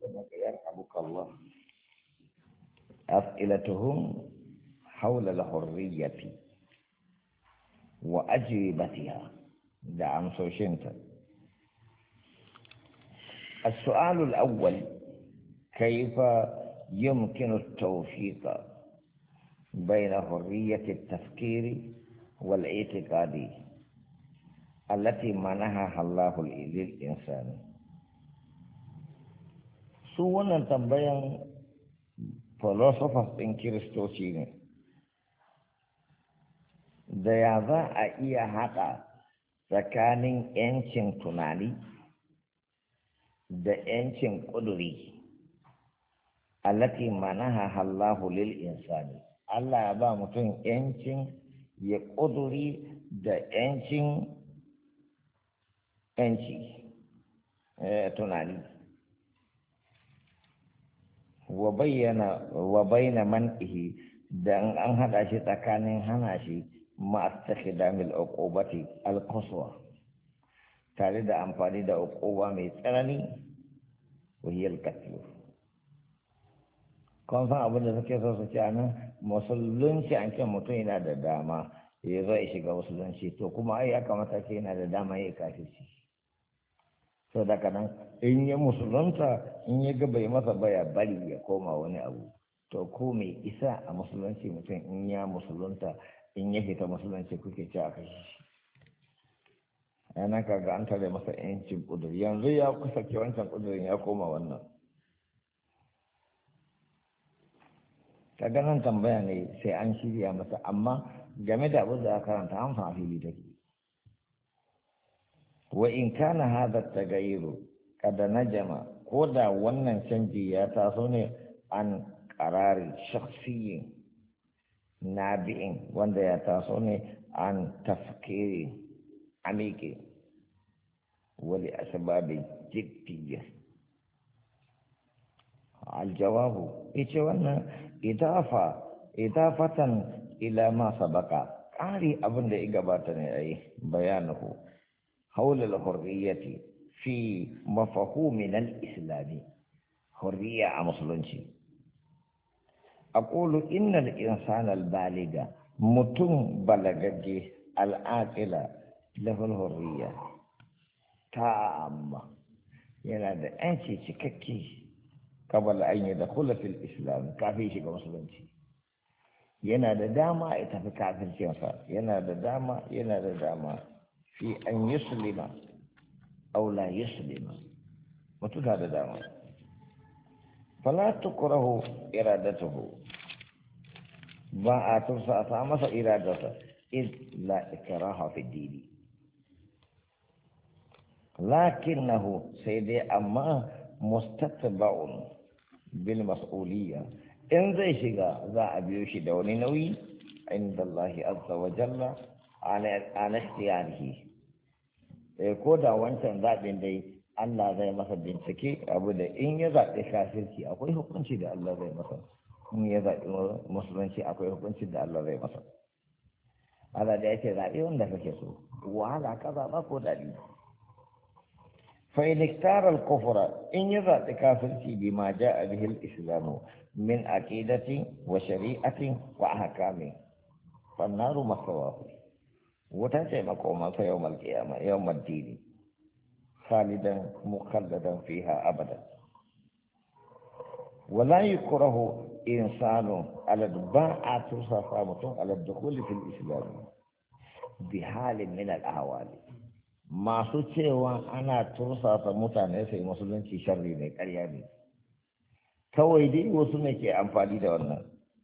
يرحمك الله. أسئلتهم حول الحرية وأجوبتها. دعم سوشنت. السؤال الأول: كيف يمكن التوفيق بين حرية التفكير والاعتقاد التي منحها الله للإنسان؟ su wannan tambayan philosophers ɗin kiristoci ne, da ya za a iya haɗa tsakanin ‘yancin tunani da ‘yancin ƙuduri allati manaha Allahu lil insani. Allah ya ba mutum ‘yancin ya ƙuduri da ‘yancin tunani. wa bayyana man'ihi dan an hada shi tsakanin hana shi ma'astakhdamil uqubati al-qaswa tare da amfani da uquba mai tsanani wahiyal qatl. Kun san abin da suke so su ce anan musulunci, an ce mutum yana da dama ya zo ya shiga musulunci, to kuma ai ya kamata ce yana da dama ya kafirci. So daga nan in ya musulunta, in ya ga bai masa baya bari ya koma wani abu, to ko mai isa a musulunci mutum in ya musulunta, in ya fita musulunci kuke ci a kashi shi. Yana kaga an tare masa yancin kuduri, yanzu ya kusa ke wancan kudurin ya koma wannan. Kaga nan tambaya ne sai an shirya masa, amma game da abin da aka karanta an fa fili take. Wa in kana hadha tagayyuru kada najama, ko da wannan canji ya taso ne an qarari shakhsiyyin nabi'in, wanda ya taso ne an tafkiri amiki wali asbabi jiddiyya. Aljawabu, ita wannan idafatan ila ma sabaka, ƙari abin da ya gabata ne ai bayanuhu حول الحرية في مفهوم الإسلام. حرية مسلمشي. أقول إن الإنسان البالغ متم بلغجي العاقل له الحرية تامة، ينادى أنشي شككي قبل أن يدخل في الإسلام كافي شيء مسلمشي. ينادى داما يتفق كافر شيء، ينادى داما في أن يسلم أو لا يسلم، وتد هذا دائما. فلا تكره إرادته، ما ترسى أطعمس إرادته، إذ لا إكراه في الدين. لكنه سيدي أما مستتبع بالمسؤولية، إن ذي شغا ذا أبيوشي دوني نوي عند الله عز وجل عن اختياره. Ko da wancan zaɓin dai Allah zai masa bincike, abu da in ya zaɓi kafirci akwai hukunci da Allah zai masa, in ya zaɓi musulunci akwai hukunci da Allah zai masa. Allah da yake zaɓi wanda kake so, wahala ka zaɓa ko daɗi. Fa in iktara al-kufra, in ya zaɓi kafirci bima ja'a bihi al-islamu min aqidati wa shari'atin wa ahkami, fa an-naru masawahu. wuta ce makomansa yau malkiyama yau maddini khalidan mukhalladan fiha abadan. wala yukrahu insanu ala ba'a tusafa mutum ala dukhuli fil islam bi halin min al ahwali. masu cewa ana tursasa mutane sai musulunci sharri ne, ƙarya ne, kawai dai wasu ne ke amfani da wannan.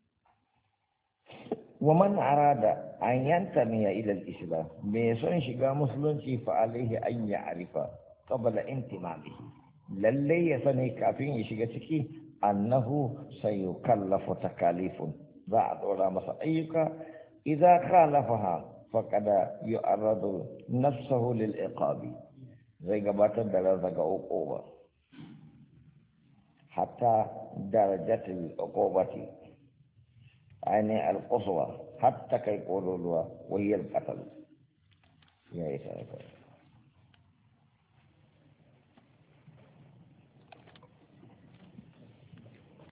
ومن أراد أن ينتمي إلى الإسلام ميسون شجع مسلمتي فعليه أن يعرف قبل انتمائه للي يسني كافين يشجعك أنه سيكلف تكاليف بعد ولا مسأيك إذا خالفها فقد يعرض نفسه للعقاب زي قبات الدرجة عقوبة حتى درجة العقوبة يعني القصوى حتى كي يقولوا وهي القتل. يا إسحاق.